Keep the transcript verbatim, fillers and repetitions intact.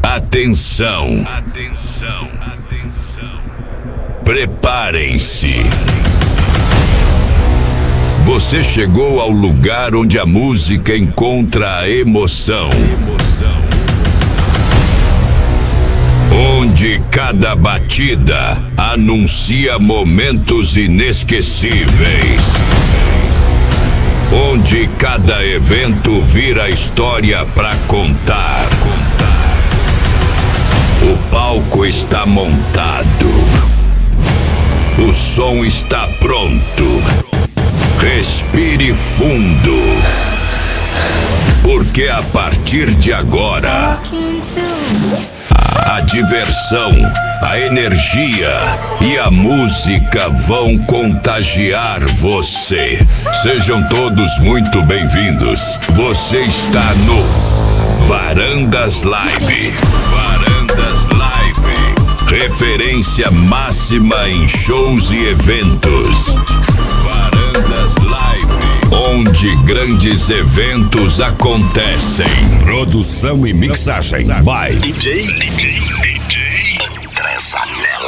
Atenção. Atenção. Atenção. Preparem-se. Você chegou ao lugar onde a música encontra a emoção. Onde cada batida anuncia momentos inesquecíveis. Onde cada evento vira história pra contar. O palco está montado. O som está pronto. Respire fundo. Porque a partir de agora, a diversão, a energia e a música vão contagiar você. Sejam todos muito bem-vindos. Você está no Varandas Live. Varandas Live. Referência máxima em shows e eventos. Varandas Live. Onde grandes eventos acontecem. Produção e mixagem by D J D J André Zanella.